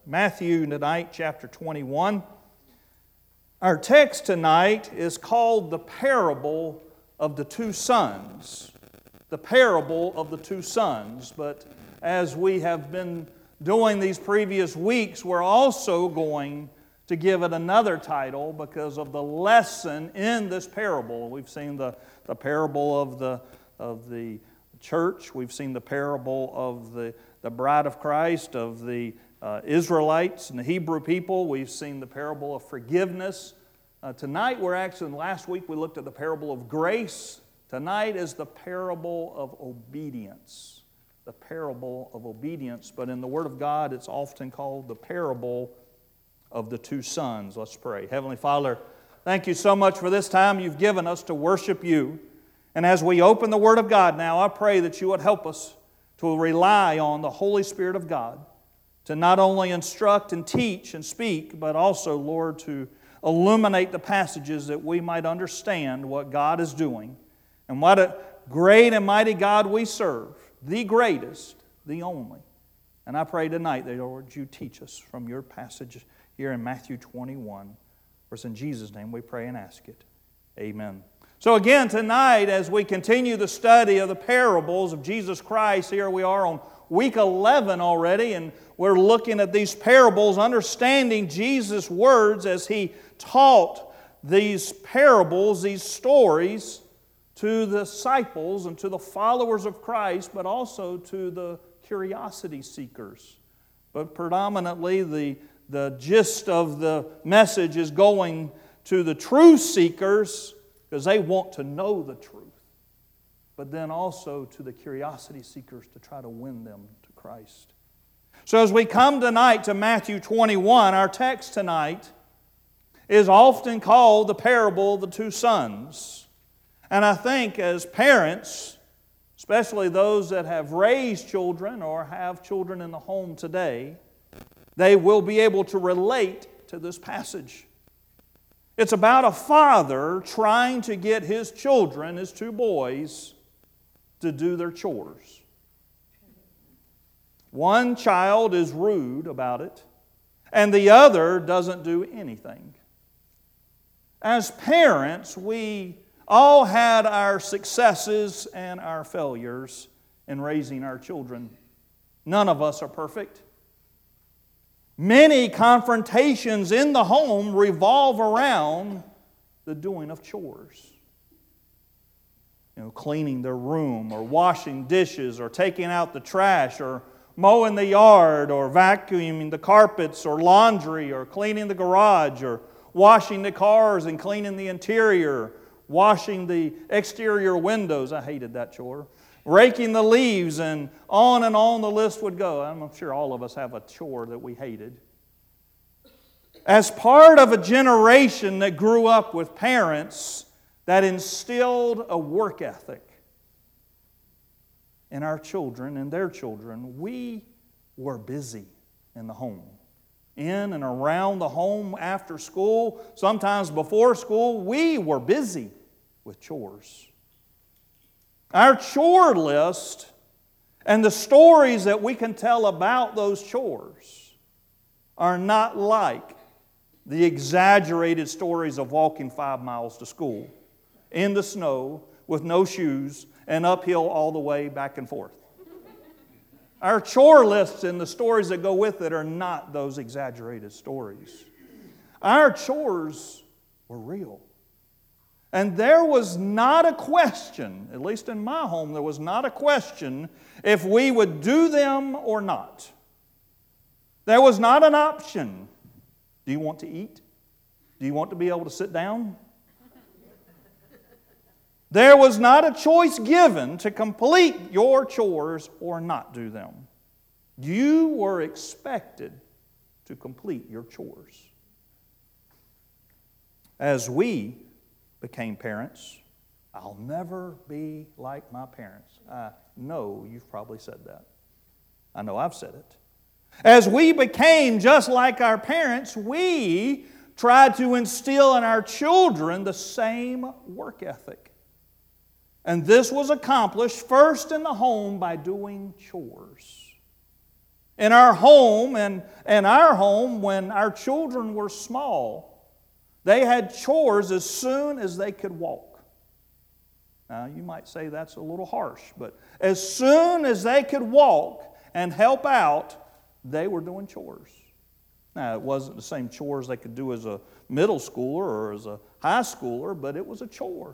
Matthew tonight, chapter 21. Our text tonight is called the parable of the two sons. The parable of the two sons. But as we have been doing these previous weeks, we're also going to give it another title because of the lesson in this parable. We've seen the parable of the church. We've seen the parable of the bride of Christ, of the Israelites and the Hebrew people. We've seen the parable of forgiveness. Tonight last week we looked at the parable of grace. Tonight is the parable of obedience. The parable of obedience. But in the Word of God, it's often called the parable of the two sons. Let's pray. Heavenly Father, thank you so much for this time you've given us to worship you. And as we open the Word of God now, I pray that you would help us to rely on the Holy Spirit of God to not only instruct and teach and speak, but also, Lord, to illuminate the passages that we might understand what God is doing and what a great and mighty God we serve, the greatest, the only. And I pray tonight that, Lord, you teach us from your passage here in Matthew 21. For it's in Jesus' name we pray and ask it. Amen. So again, tonight, as we continue the study of the parables of Jesus Christ, here we are on week 11 already, and we're looking at these parables, understanding Jesus' words as He taught these parables, these stories, to the disciples and to the followers of Christ, but also to the curiosity seekers. But predominantly, the gist of the message is going to the truth seekers, because they want to know the truth, but then also to the curiosity seekers to try to win them to Christ. So as we come tonight to Matthew 21, our text tonight is often called the parable of the two sons. And I think as parents, especially those that have raised children or have children in the home today, they will be able to relate to this passage. It's about a father trying to get his children, his two boys, to do their chores. One child is rude about it, and the other doesn't do anything. As parents, we all had our successes and our failures in raising our children. None of us are perfect. Many confrontations in the home revolve around the doing of chores. Cleaning their room, or washing dishes, or taking out the trash, or mowing the yard, or vacuuming the carpets, or laundry, or cleaning the garage, or washing the cars and cleaning the interior, washing the exterior windows. I hated that chore. Raking the leaves, and on the list would go. I'm sure all of us have a chore that we hated. As part of a generation that grew up with parents that instilled a work ethic in our children and their children, we were busy in the home. In and around the home after school, sometimes before school, we were busy with chores. Our chore list and the stories that we can tell about those chores are not like the exaggerated stories of walking 5 miles to school in the snow with no shoes and uphill all the way back and forth. Our chore lists and the stories that go with it are not those exaggerated stories. Our chores were real. And there was not a question, at least in my home, there was not a question if we would do them or not. There was not an option. Do you want to eat? Do you want to be able to sit down? There was not a choice given to complete your chores or not do them. You were expected to complete your chores. As we became parents, I'll never be like my parents. I know you've probably said that. I know I've said it. As we became just like our parents, we tried to instill in our children the same work ethic. And this was accomplished first in the home by doing chores. In our home, and our home, when our children were small, they had chores as soon as they could walk. Now, you might say that's a little harsh, but as soon as they could walk and help out, they were doing chores. Now, it wasn't the same chores they could do as a middle schooler or as a high schooler, but it was a chore.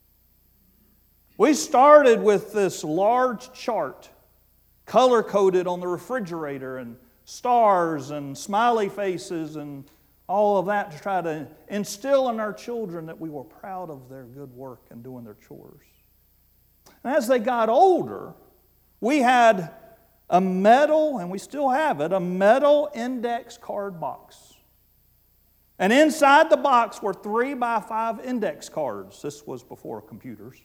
We started with this large chart, color-coded on the refrigerator, and stars and smiley faces and all of that to try to instill in our children that we were proud of their good work and doing their chores. And as they got older, we had a metal, and we still have it, a metal index card box. And inside the box were 3x5 index cards. This was before computers.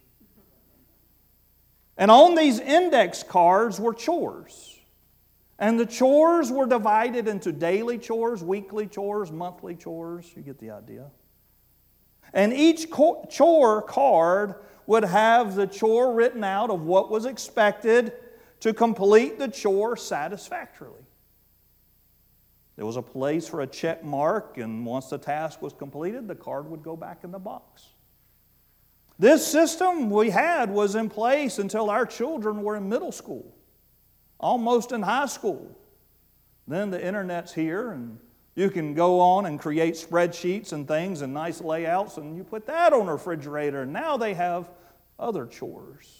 And on these index cards were chores. And the chores were divided into daily chores, weekly chores, monthly chores. You get the idea. And each chore card would have the chore written out of what was expected to complete the chore satisfactorily. There was a place for a check mark, and once the task was completed, the card would go back in the box. This system we had was in place until our children were in middle school, almost in high school. Then the internet's here, and you can go on and create spreadsheets and things and nice layouts, and you put that on a refrigerator, and now they have other chores.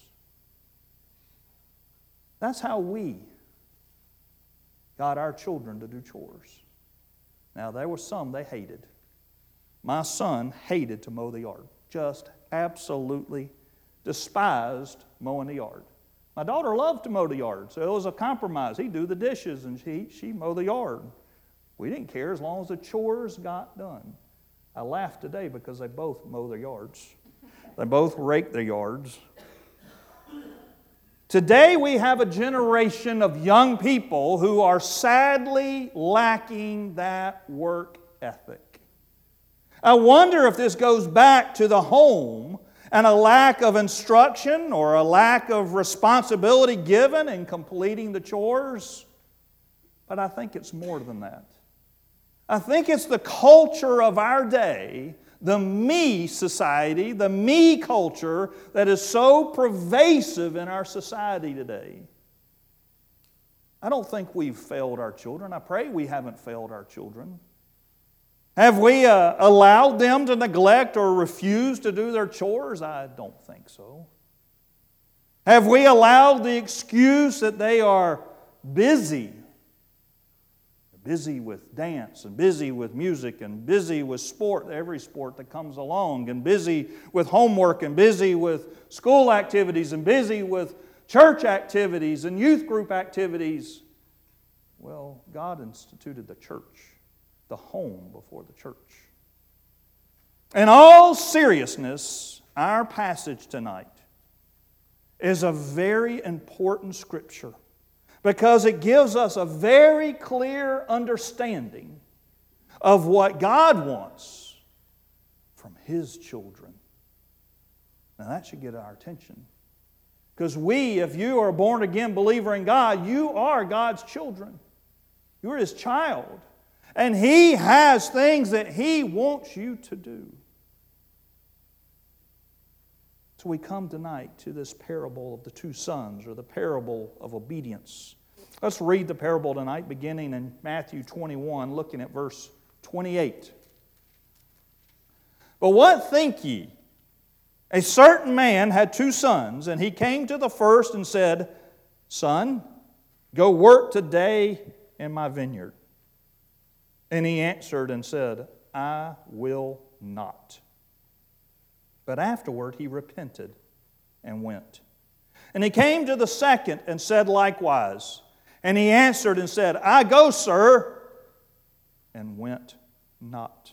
That's how we got our children to do chores. Now, there were some they hated. My son hated to mow the yard. Just absolutely despised mowing the yard. My daughter loved to mow the yard, so it was a compromise. He'd do the dishes, and she'd mow the yard. We didn't care as long as the chores got done. I laughed today because they both mow their yards. They both rake their yards. Today we have a generation of young people who are sadly lacking that work ethic. I wonder if this goes back to the home and a lack of instruction or a lack of responsibility given in completing the chores. But I think it's more than that. I think it's the culture of our day, the me society, the me culture that is so pervasive in our society today. I don't think we've failed our children. I pray we haven't failed our children. Have we allowed them to neglect or refuse to do their chores? I don't think so. Have we allowed the excuse that they are busy? Busy with dance, and busy with music, and busy with sport, every sport that comes along, and busy with homework, and busy with school activities, and busy with church activities and youth group activities. Well, God instituted the church, the home before the church. In all seriousness, our passage tonight is a very important scripture, because it gives us a very clear understanding of what God wants from His children. Now that should get our attention. Because if you are a born-again believer in God, you are God's children. You are His child. And He has things that He wants you to do. So we come tonight to this parable of the two sons, or the parable of obedience. Let's read the parable tonight, beginning in Matthew 21, looking at verse 28. But what think ye? A certain man had two sons, and he came to the first and said, Son, go work today in my vineyard. And he answered and said, I will not. But afterward he repented and went. And he came to the second and said likewise. And he answered and said, I go, sir, and went not.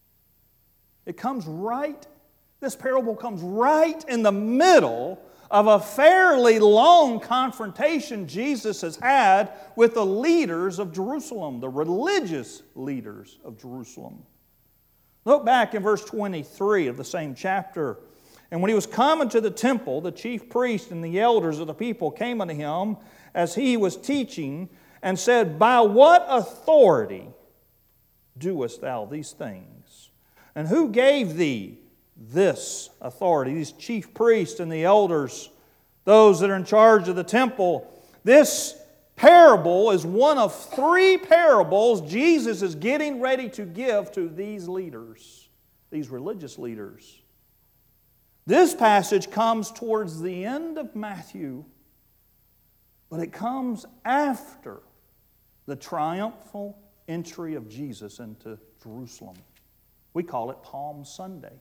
This parable comes right in the middle of a fairly long confrontation Jesus has had with the leaders of Jerusalem, the religious leaders of Jerusalem. Look back in verse 23 of the same chapter. And when he was coming to the temple, the chief priest and the elders of the people came unto him as he was teaching, and said, By what authority doest thou these things? And who gave thee this authority? These chief priests and the elders, those that are in charge of the temple. This parable is one of 3 parables Jesus is getting ready to give to these leaders, these religious leaders. This passage comes towards the end of Matthew, but it comes after the triumphal entry of Jesus into Jerusalem. We call it Palm Sunday.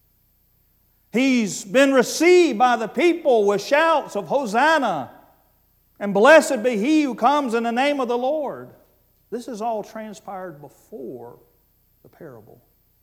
He's been received by the people with shouts of Hosanna, and blessed be he who comes in the name of the Lord. This has all transpired before the parable.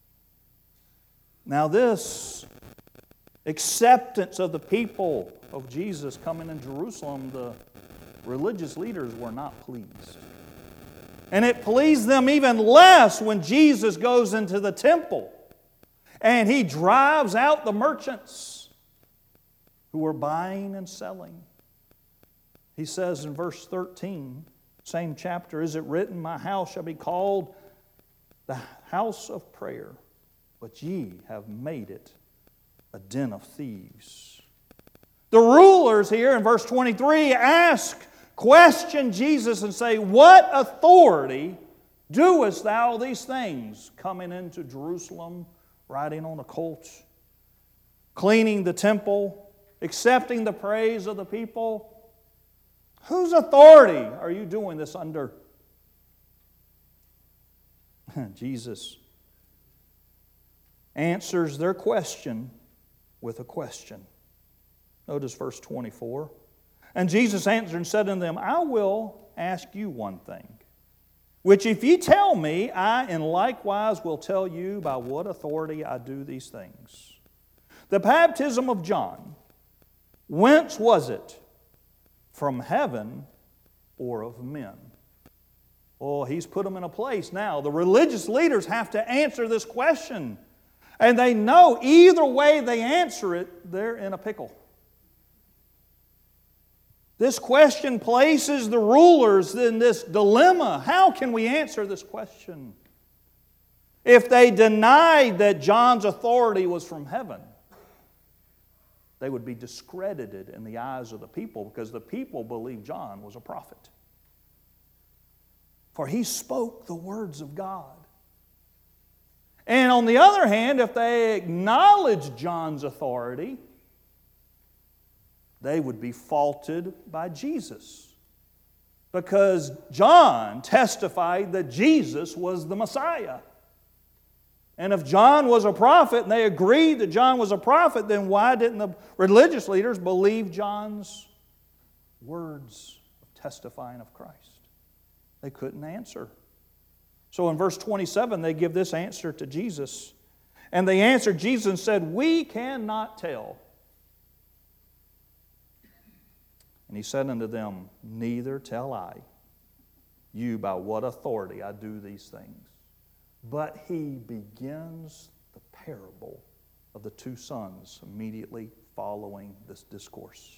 Now this acceptance of the people of Jesus coming in Jerusalem, the religious leaders were not pleased. And it pleased them even less when Jesus goes into the temple and He drives out the merchants who were buying and selling. He says in verse 13, same chapter, Is it written, My house shall be called the house of prayer, but ye have made it a den of thieves. The rulers here in verse 23 question Jesus and say, What authority doest thou these things? Coming into Jerusalem, riding on a colt, cleaning the temple, accepting the praise of the people. Whose authority are you doing this under? Jesus answers their question with a question. Notice verse 24. And Jesus answered and said unto them, I will ask you one thing, which if ye tell me, I in likewise will tell you by what authority I do these things. The baptism of John, whence was it? From heaven or of men? Oh, He's put them in a place now. The religious leaders have to answer this question. And they know either way they answer it, they're in a pickle. This question places the rulers in this dilemma. How can we answer this question? If they denied that John's authority was from heaven, they would be discredited in the eyes of the people because the people believed John was a prophet. For he spoke the words of God. And on the other hand, if they acknowledged John's authority, they would be faulted by Jesus. Because John testified that Jesus was the Messiah. And if John was a prophet, and they agreed that John was a prophet, then why didn't the religious leaders believe John's words of testifying of Christ? They couldn't answer. So in verse 27, they give this answer to Jesus. And they answered Jesus and said, We cannot tell. And He said unto them, Neither tell I you by what authority I do these things. But He begins the parable of the 2 sons immediately following this discourse.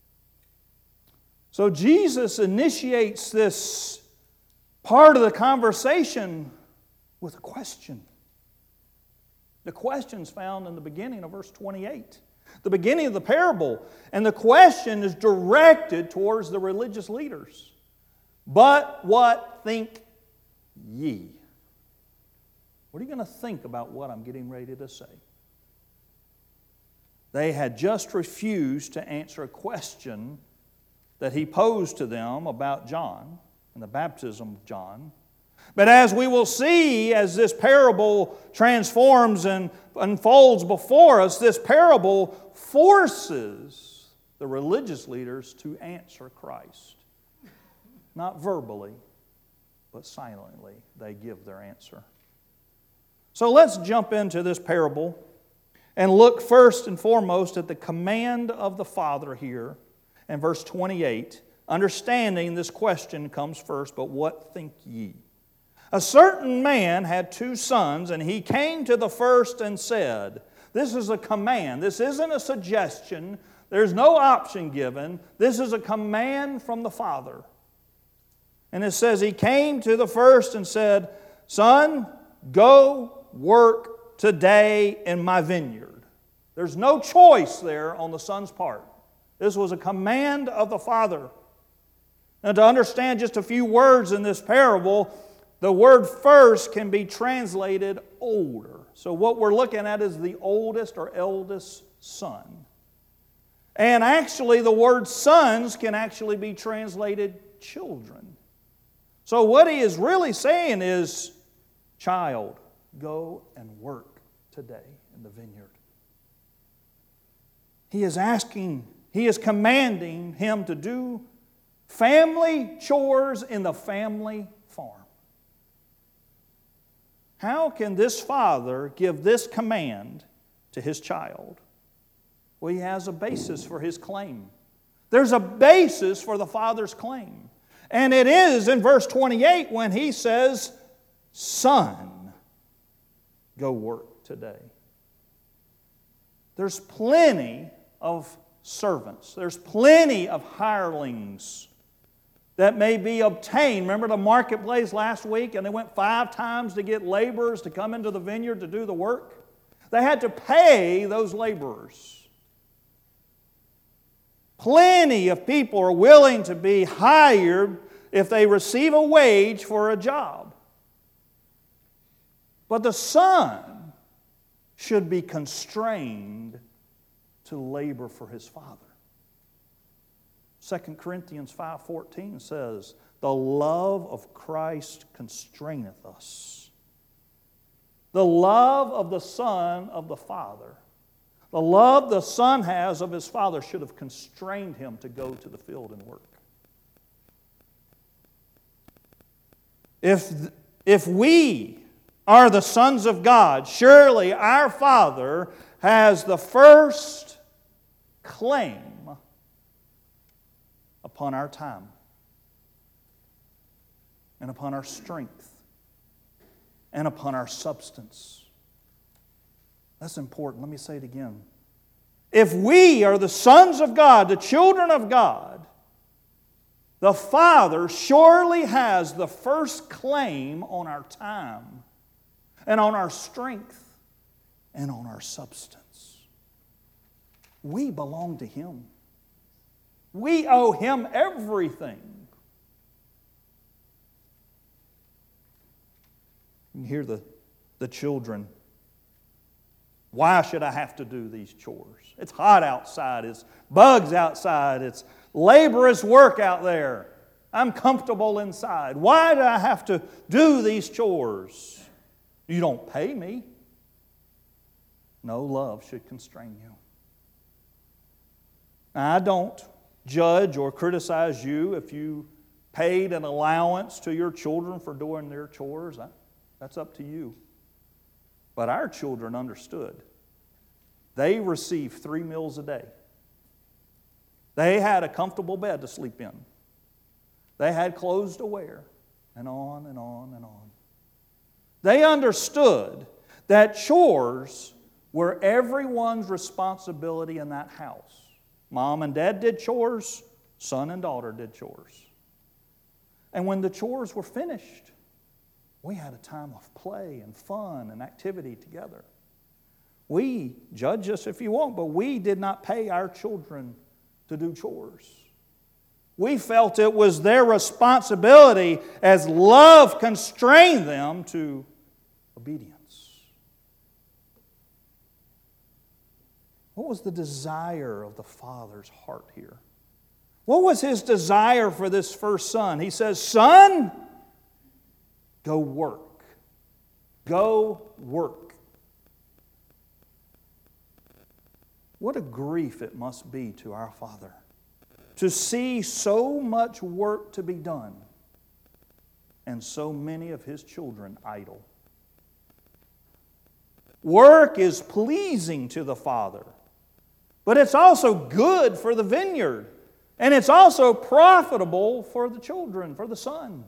So Jesus initiates this part of the conversation with a question. The question's found in the beginning of verse 28. The beginning of the parable. And the question is directed towards the religious leaders. But what think ye? What are you going to think about what I'm getting ready to say? They had just refused to answer a question that He posed to them about John and the baptism of John. But as we will see, as this parable transforms and unfolds before us, this parable forces the religious leaders to answer Christ. Not verbally, but silently they give their answer. So let's jump into this parable and look first and foremost at the command of the Father here in verse 28. Understanding this question comes first, but what think ye? A certain man had 2 sons, and he came to the first and said, this is a command. This isn't a suggestion. There's no option given. This is a command from the Father. And it says, he came to the first and said, Son, go work today in my vineyard. There's no choice there on the son's part. This was a command of the father. And to understand just a few words in this parable, the word first can be translated older. So what we're looking at is the oldest or eldest son. And actually the word sons can actually be translated children. So what he is really saying is, child, go and work today in the vineyard. He is commanding him to do family chores in the family farm. How can this father give this command to his child? Well, he has a basis for his claim. There's a basis for the father's claim. And it is in verse 28 when he says, Son, go work today. There's plenty of servants. There's plenty of hirelings that may be obtained. Remember the marketplace last week, and they went 5 times to get laborers to come into the vineyard to do the work? They had to pay those laborers. Plenty of people are willing to be hired if they receive a wage for a job. But the son should be constrained to labor for his father. 2 Corinthians 5:14 says, the love of Christ constraineth us. The love of the Son of the Father, the love the Son has of His Father should have constrained Him to go to the field and work. If we are the sons of God, surely our Father has the first claim upon our time and upon our strength and upon our substance. That's important. Let me say it again. If we are the sons of God, the children of God, the Father surely has the first claim on our time and on our strength and on our substance. We belong to Him. We owe Him everything. You hear the children. Why should I have to do these chores? It's hot outside. It's bugs outside. It's laborious work out there. I'm comfortable inside. Why do I have to do these chores? You don't pay me. No, love should constrain you. Now, I don't judge or criticize you if you paid an allowance to your children for doing their chores. That's up to you. But our children understood. They received 3 meals a day. They had a comfortable bed to sleep in. They had clothes to wear, and on and on and on. They understood that chores were everyone's responsibility in that house. Mom and Dad did chores, son and daughter did chores. And when the chores were finished, we had a time of play and fun and activity together. We, judge us if you want, but we did not pay our children to do chores. We felt it was their responsibility as love constrained them to obedience. What was the desire of the Father's heart here? What was His desire for this first son? He says, Son, go work. Go work. What a grief it must be to our Father to see so much work to be done and so many of His children idle. Work is pleasing to the Father, but it's also good for the vineyard, and it's also profitable for the children, for the son.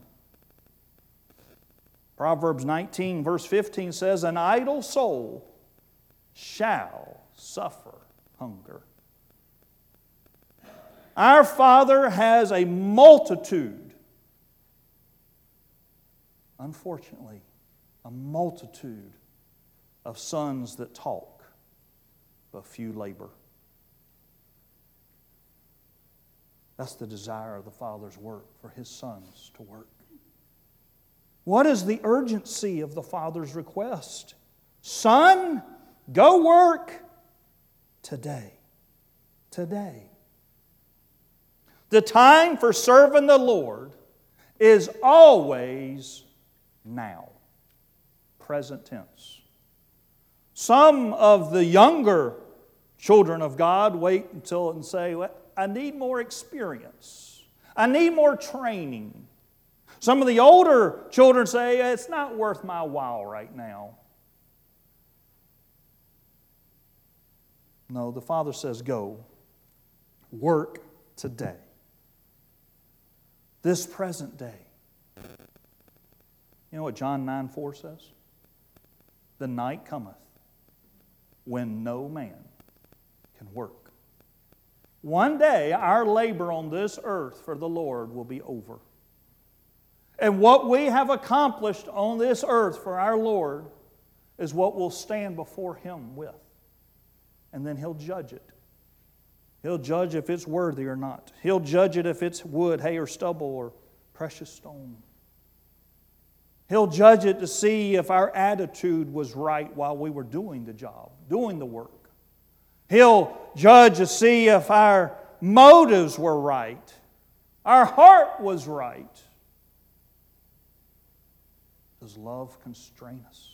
Proverbs 19, verse 15 says, An idle soul shall suffer hunger. Our Father has a multitude unfortunately, a multitude of sons that talk, but few labor. That's the desire of the Father's work, for His sons to work. What is the urgency of the Father's request? Son, go work today. Today. The time for serving the Lord is always now. Present tense. Some of the younger children of God wait until and say, well, I need more experience. I need more training. Some of the older children say, it's not worth my while right now. No, the Father says, go. Work today. This present day. You know what John 9:4 says? The night cometh when no man can work. One day our labor on this earth for the Lord will be over. And what we have accomplished on this earth for our Lord is what we'll stand before Him with. And then He'll judge it. He'll judge if it's worthy or not. He'll judge it if it's wood, hay, or stubble, or precious stone. He'll judge it to see if our attitude was right while we were doing the job, doing the work. He'll judge to see if our motives were right, our heart was right. Does love constrain us?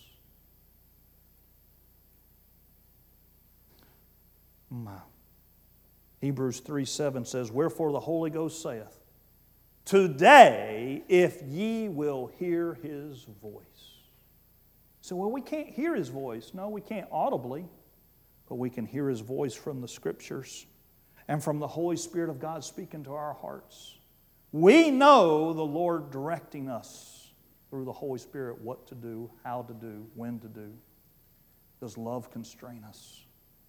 Hebrews 3:7 says, wherefore the Holy Ghost saith, today, if ye will hear His voice. So, well, we can't hear His voice. No, we can't audibly, but we can hear His voice from the Scriptures and from the Holy Spirit of God speaking to our hearts. We know the Lord directing us through the Holy Spirit what to do, how to do, when to do. Does love constrain us?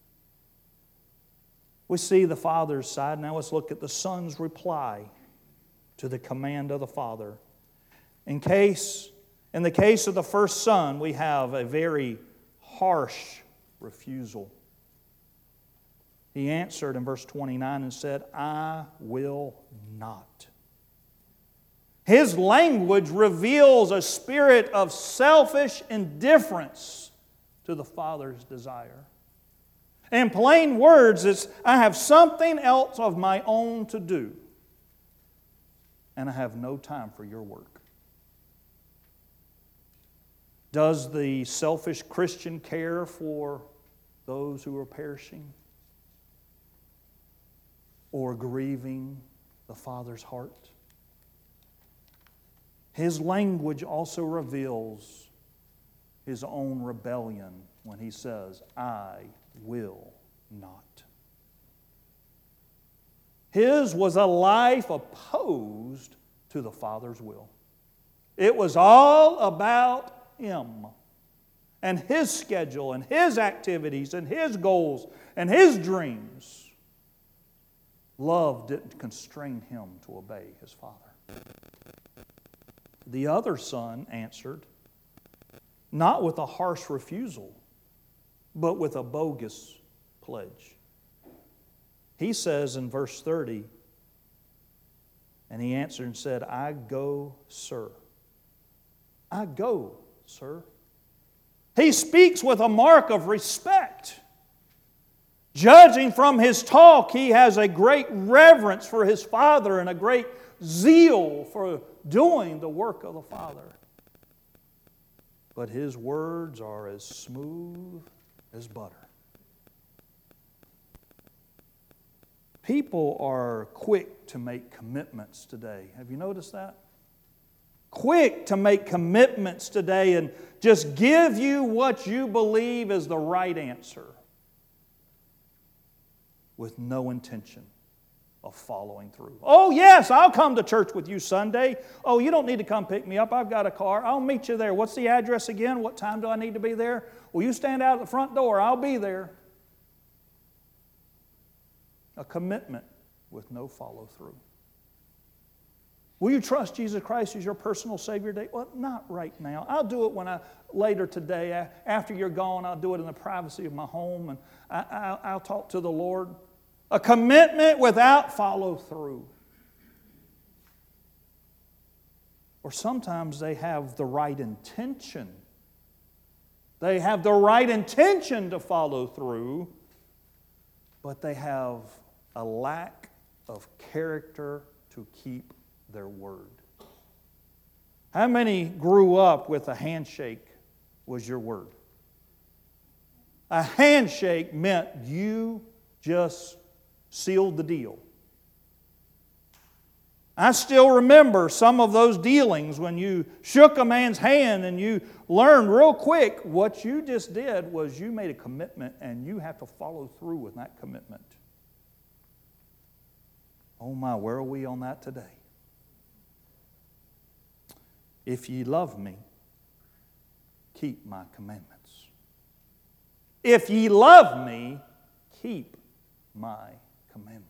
We see the Father's side. Now let's look at the Son's reply to the command of the Father. In the case of the first son, we have a very harsh refusal. He answered in verse 29 and said, I will not. His language reveals a spirit of selfish indifference to the Father's desire. In plain words, it's, I have something else of my own to do, and I have no time for your work. Does the selfish Christian care for those who are perishing or grieving the Father's heart? His language also reveals His own rebellion when He says, I will not. His was a life opposed to the Father's will. It was all about Him and His schedule and His activities and His goals and His dreams. Love didn't constrain Him to obey His Father. The other son answered, not with a harsh refusal, but with a bogus pledge. He says in verse 30, and he answered and said, I go, sir. I go, sir. He speaks with a mark of respect. Judging from his talk, he has a great reverence for his Father and a great zeal for doing the work of the Father. But his words are as smooth as butter. People are quick to make commitments today. Have you noticed that? Quick to make commitments today and just give you what you believe is the right answer with no intention of following through. Oh, yes, I'll come to church with you Sunday. Oh, you don't need to come pick me up. I've got a car. I'll meet you there. What's the address again? What time do I need to be there? Well, you stand out at the front door. I'll be there. A commitment with no follow-through. Will you trust Jesus Christ as your personal Savior today? Well, not right now. I'll do it later today. After you're gone, I'll do it in the privacy of my home, and I'll talk to the Lord. A commitment without follow-through. Or sometimes they have the right intention. They have the right intention to follow through, but they have a lack of character to keep their word. How many grew up with a handshake was your word? A handshake meant you just sealed the deal. I still remember some of those dealings when you shook a man's hand and you learned real quick what you just did was you made a commitment and you have to follow through with that commitment. Oh my, where are we on that today? If ye love me, keep my commandments. If ye love me, keep my commandments.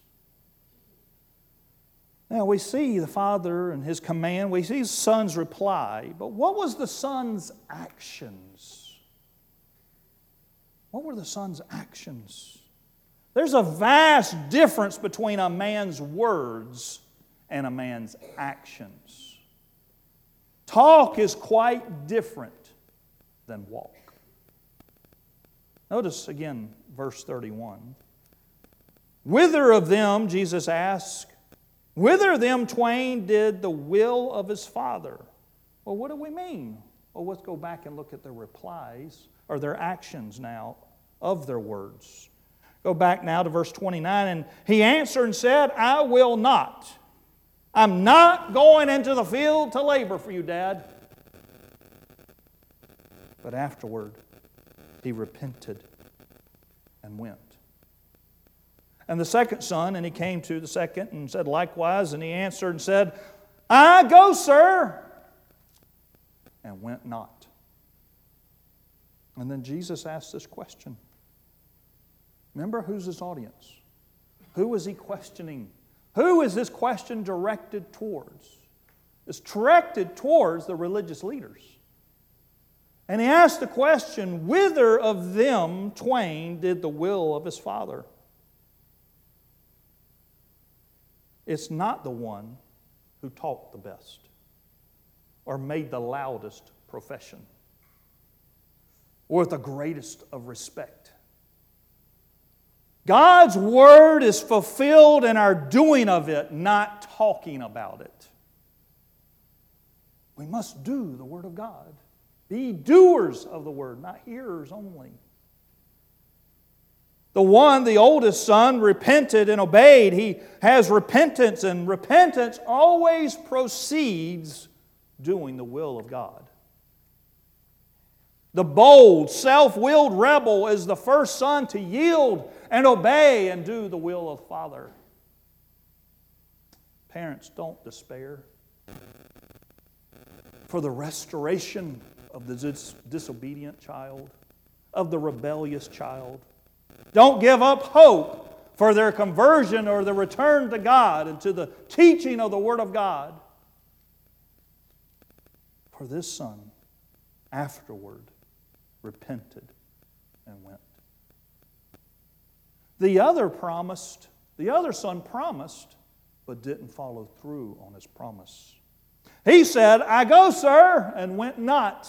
Now we see the Father and His command. We see His Son's reply. But what was the Son's actions? What were the Son's actions? There's a vast difference between a man's words and a man's actions. Talk is quite different than walk. Notice again verse 31. Whither of them, Jesus asked, whither of them twain did the will of his Father? Well, what do we mean? Well, let's go back and look at their replies, or their actions now, of their words. Go back now to verse 29, and he answered and said, I will not. I'm not going into the field to labor for you, Dad. But afterward, he repented and went. And the second son, and he came to the second and said likewise, and he answered and said, I go, sir, and went not. And then Jesus asked this question. Remember, who's his audience? Who was he questioning? Who is this question directed towards? It's directed towards the religious leaders. And he asked the question, whither of them twain did the will of his Father? It's not the one who talked the best or made the loudest profession or with the greatest of respect. God's Word is fulfilled in our doing of it, not talking about it. We must do the Word of God. Be doers of the Word, not hearers only. The oldest son, repented and obeyed. He has repentance, and repentance always precedes doing the will of God. The bold, self-willed rebel is the first son to yield and obey and do the will of the Father. Parents, don't despair. For the restoration of the disobedient child, of the rebellious child. Don't give up hope for their conversion or the return to God and to the teaching of the Word of God. For this son, afterward, repented and went. The other son promised, but didn't follow through on his promise. He said, I go, sir, and went not.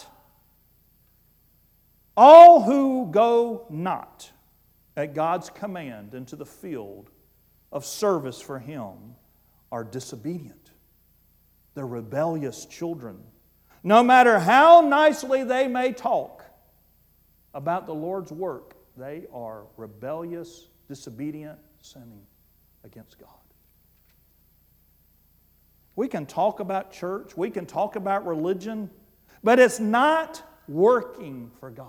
All who go not at God's command into the field of service for Him are disobedient. They're rebellious children. No matter how nicely they may talk about the Lord's work, they are rebellious, disobedient, sinning against God. We can talk about church, we can talk about religion, but it's not working for God.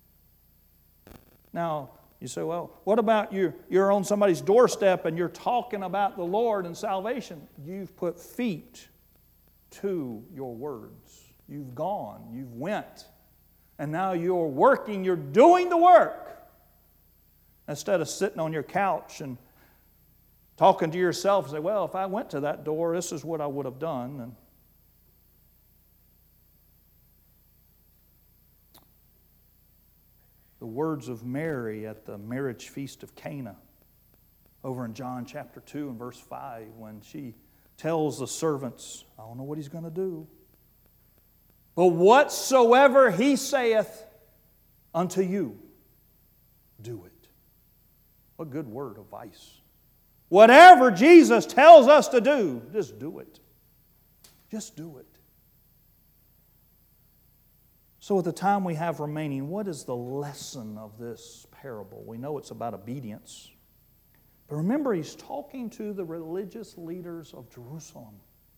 Now, you say, well, what about you're on somebody's doorstep and you're talking about the Lord and salvation? You've put feet to your words. You've gone, you've went, and now you're working, you're doing the work. Instead of sitting on your couch and talking to yourself and say, well, if I went to that door, this is what I would have done. And the words of Mary at the marriage feast of Cana over in John chapter 2 and verse 5, when she tells the servants, I don't know what he's going to do, but whatsoever he saith unto you, do it. What good word of advice. Whatever Jesus tells us to do, just do it. Just do it. So at the time we have remaining, what is the lesson of this parable? We know it's about obedience. But remember, he's talking to the religious leaders of Jerusalem.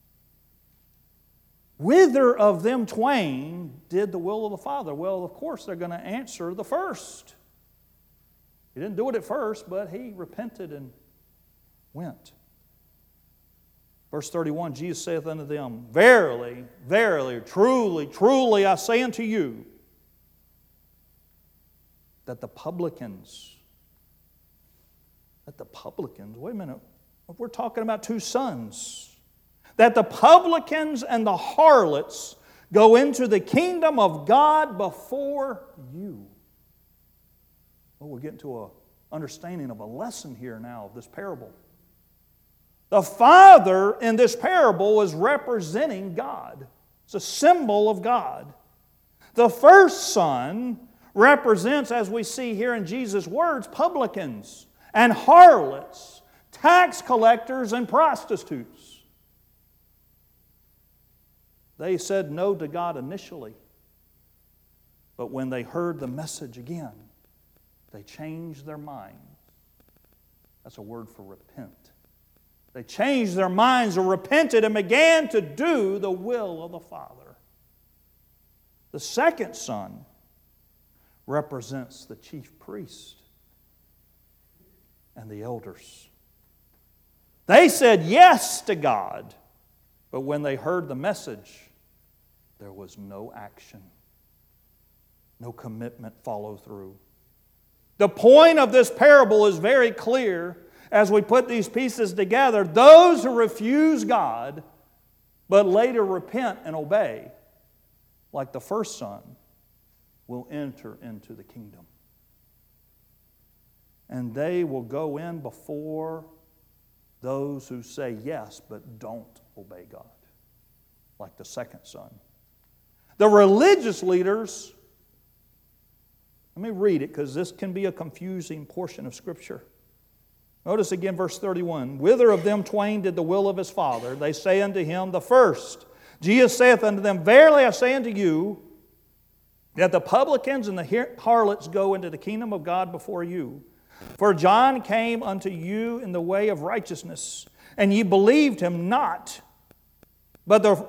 Whither of them twain did the will of the Father? Well, of course, they're going to answer the first. He didn't do it at first, but he repented and went. Verse 31, Jesus saith unto them, Verily, verily, truly, truly, I say unto you, that the publicans, wait a minute, we're talking about two sons, that the publicans and the harlots go into the kingdom of God before you. Well, we're getting to an understanding of a lesson here now of this parable. The Father in this parable is representing God. It's a symbol of God. The first son represents, as we see here in Jesus' words, publicans and harlots, tax collectors and prostitutes. They said no to God initially, but when they heard the message again, they changed their mind. That's a word for repent. They changed their minds or repented and began to do the will of the Father. The second son represents the chief priest and the elders. They said yes to God, but when they heard the message, there was no action, no commitment follow through. The point of this parable is very clear as we put these pieces together. Those who refuse God, but later repent and obey, like the first son, will enter into the kingdom. And they will go in before those who say yes, but don't obey God, like the second son. The religious leaders, let me read it because this can be a confusing portion of Scripture. Notice again verse 31. Whither of them twain did the will of his Father? They say unto him, the first. Jesus saith unto them, Verily I say unto you, that the publicans and the harlots go into the kingdom of God before you. For John came unto you in the way of righteousness, and ye believed him not. But the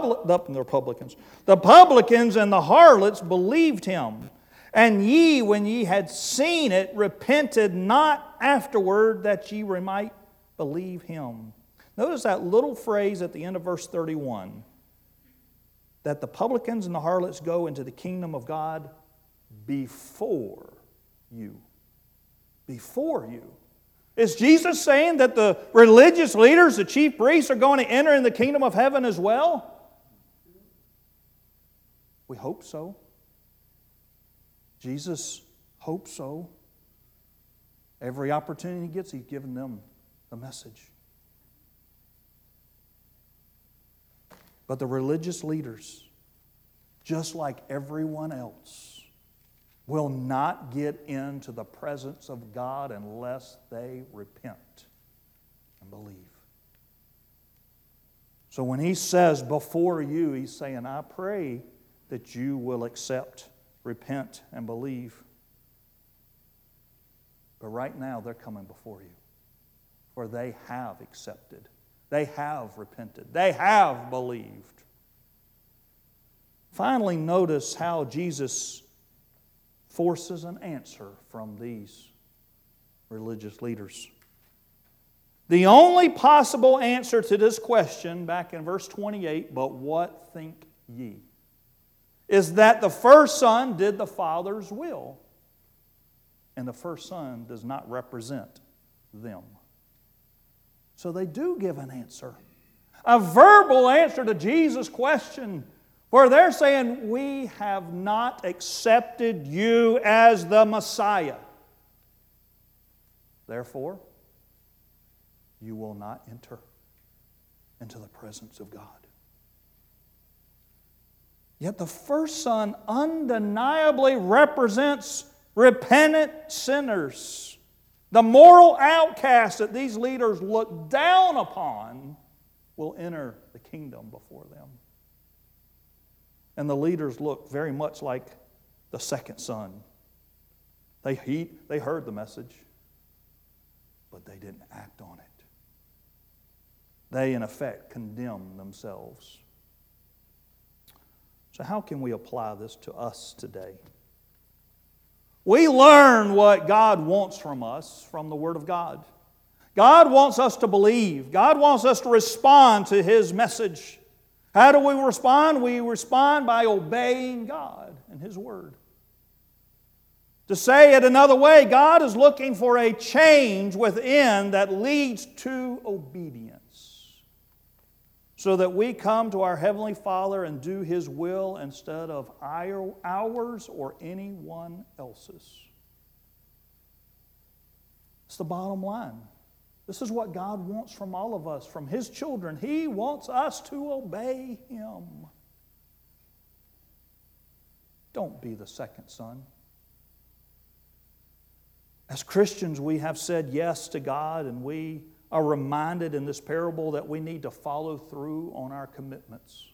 publicans and the harlots believed him. And ye, when ye had seen it, repented not afterward that ye might believe him. Notice that little phrase at the end of verse 31. That the publicans and the harlots go into the kingdom of God before you. Before you. Is Jesus saying that the religious leaders, the chief priests, are going to enter in the kingdom of heaven as well? We hope so. Jesus hopes so. Every opportunity he gets, he's giving them the message. But the religious leaders, just like everyone else, will not get into the presence of God unless they repent and believe. So when he says before you, he's saying, I pray that you will accept, repent, and believe. But right now they're coming before you. For they have accepted. They have repented. They have believed. Finally, notice how Jesus forces an answer from these religious leaders. The only possible answer to this question, back in verse 28, but what think ye? Is that the first son did the Father's will, and the first son does not represent them. So they do give an answer. A verbal answer to Jesus' question, where they're saying, we have not accepted you as the Messiah. Therefore, you will not enter into the presence of God. Yet the first son undeniably represents repentant sinners. The moral outcasts that these leaders look down upon will enter the kingdom before them. And the leaders look very much like the second son. They heard the message, but they didn't act on it. They, in effect, condemned themselves. So how can we apply this to us today? We learn what God wants from us from the Word of God. God wants us to believe. God wants us to respond to His message. How do we respond? We respond by obeying God and His Word. To say it another way, God is looking for a change within that leads to obedience, so that we come to our Heavenly Father and do His will instead of ours or anyone else's. It's the bottom line. This is what God wants from all of us, from His children. He wants us to obey Him. Don't be the second son. As Christians, we have said yes to God, and we are reminded in this parable that we need to follow through on our commitments.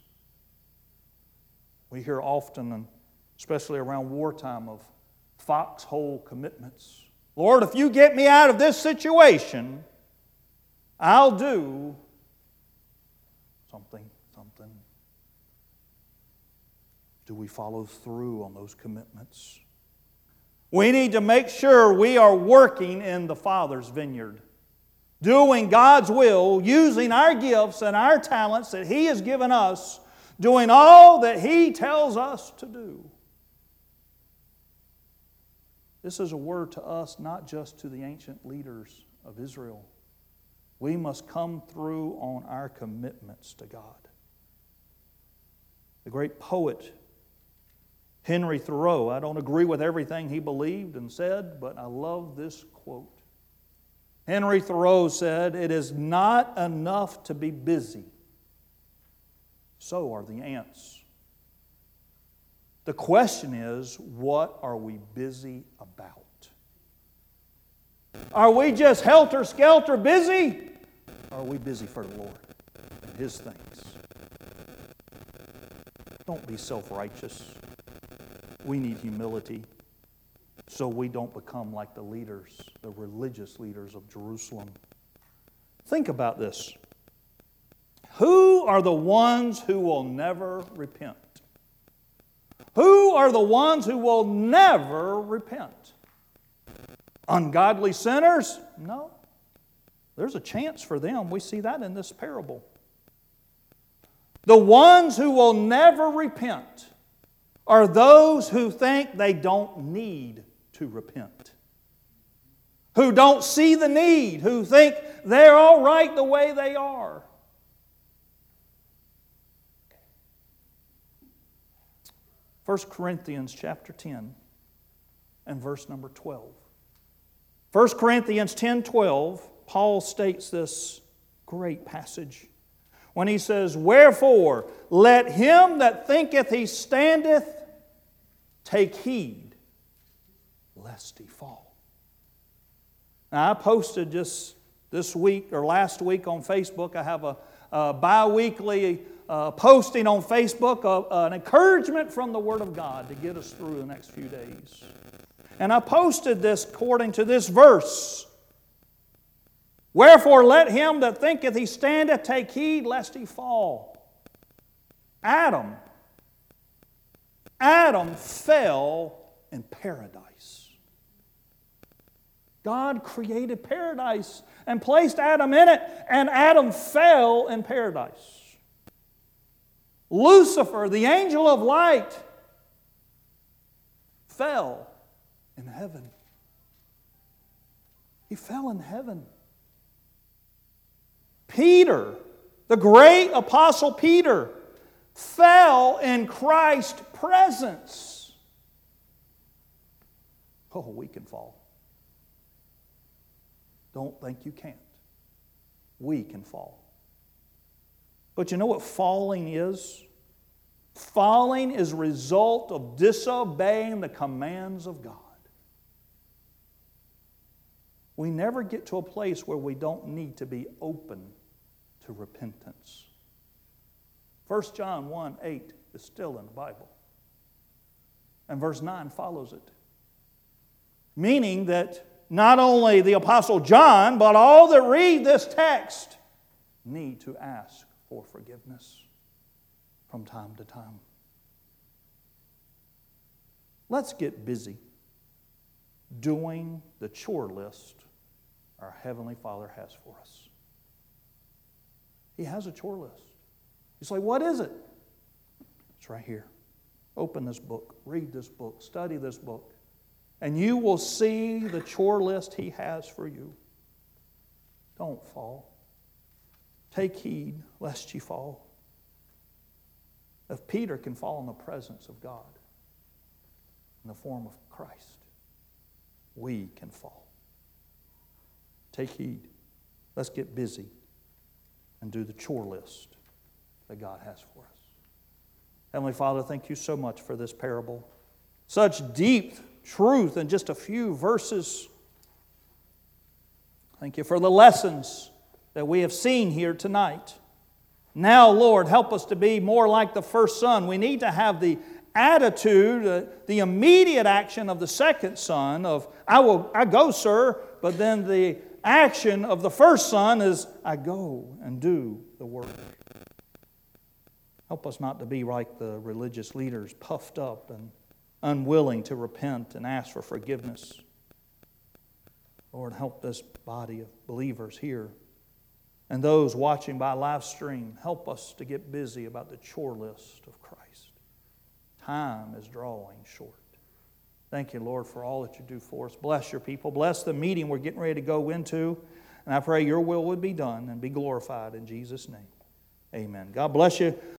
We hear often, and especially around wartime, of foxhole commitments. Lord, if you get me out of this situation, I'll do something. Do we follow through on those commitments? We need to make sure we are working in the Father's vineyard, doing God's will, using our gifts and our talents that He has given us, doing all that He tells us to do. This is a word to us, not just to the ancient leaders of Israel. We must come through on our commitments to God. The great poet Henry Thoreau, I don't agree with everything he believed and said, but I love this quote. Henry Thoreau said, "It is not enough to be busy. So are the ants. The question is, what are we busy about? Are we just helter-skelter busy? Or are we busy for the Lord and His things? Don't be self-righteous. We need humility so we don't become like the leaders, the religious leaders of Jerusalem. Think about this. Who are the ones who will never repent? Who are the ones who will never repent? Ungodly sinners? No. There's a chance for them. We see that in this parable. The ones who will never repent are those who think they don't need to repent, who don't see the need, who think they're all right the way they are. 1 Corinthians chapter 10 and verse number 12. 1 Corinthians 10:12, Paul states this great passage when he says, "Wherefore, let him that thinketh he standeth take heed, lest he fall." Now, I posted just this week or last week on Facebook. I have a bi-weekly posting on Facebook of an encouragement from the Word of God to get us through the next few days. And I posted this according to this verse. "Wherefore let him that thinketh he standeth take heed lest he fall." Adam fell in paradise. God created paradise and placed Adam in it, and Adam fell in paradise. Lucifer, the angel of light, fell in heaven. He fell in heaven. Peter, the great apostle Peter, fell in Christ's presence. Oh, we can fall. Don't think you can't. We can fall. But you know what falling is? Falling is a result of disobeying the commands of God. We never get to a place where we don't need to be open to repentance. 1 John 1:8 is still in the Bible. And verse 9 follows it. Meaning that not only the Apostle John, but all that read this text need to ask for forgiveness from time to time. Let's get busy doing the chore list our Heavenly Father has for us. He has a chore list. You say, what is it? It's right here. Open this book, read this book, study this book, and you will see the chore list He has for you. Don't fall. Take heed lest ye fall. If Peter can fall in the presence of God in the form of Christ, we can fall. Take heed. Let's get busy and do the chore list that God has for us. Heavenly Father, thank you so much for this parable. Such deep truth in just a few verses. Thank you for the lessons that we have seen here tonight. Now, Lord, help us to be more like the first son. We need to have the attitude, the immediate action of the second son of, I go, sir, but then the action of the first son is, I go and do the work. Help us not to be like the religious leaders, puffed up and unwilling to repent and ask for forgiveness. Lord, help this body of believers here and those watching by live stream. Help us to get busy about the chore list of Christ. Time is drawing short. Thank you, Lord, for all that you do for us. Bless your people. Bless the meeting we're getting ready to go into. And I pray your will would be done and be glorified in Jesus' name. Amen. God bless you.